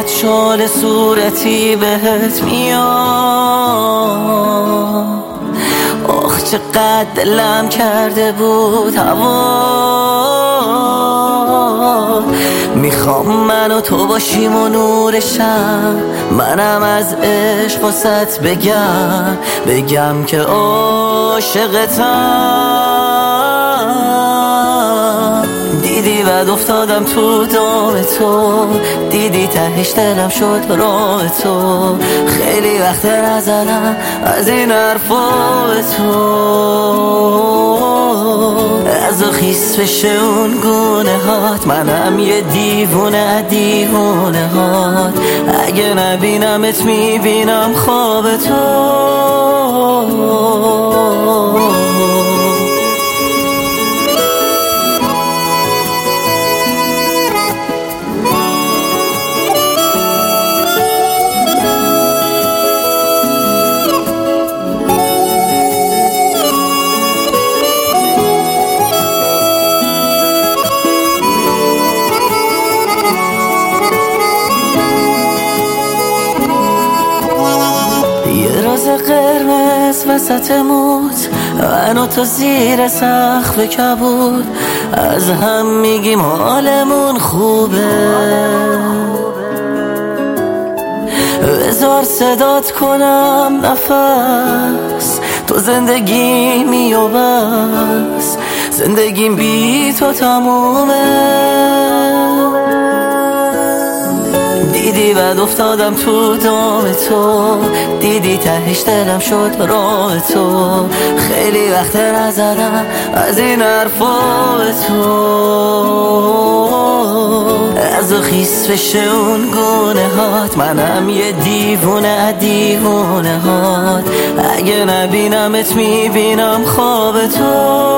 صد شال صورتی بهت میاد. آخ چقدر دلم کرده بود هوا. میخوام من و تو باشیم و نور شب، منم از عشق واسط بگم که عاشقتم. دیدی بعد افتادم تو دام تو، دیدی تهش دلم شد راه تو. خیلی وقت نزدم از این حرفا به تو، از خیس بشه اون گونه هات، منم یه دیوونه هات. اگه نبینمت میبینم خواب تو. روز قرمز وسط موت، من و تو زیر سقف کبود، از هم میگیم حالمون خوبه. بذار صدات کنم نفس، تو زندگیمی و بس، زندگیم بی تو تمومه. دیدی بعد افتادم تو دام تو، دیدی تهش دلم شد راه تو. خیلی وقت نزدم از این حرفا به تو، از خیس بشه اون گونه هات، منم یه دیوونه هات. اگه نبینمت میبینم خواب تو.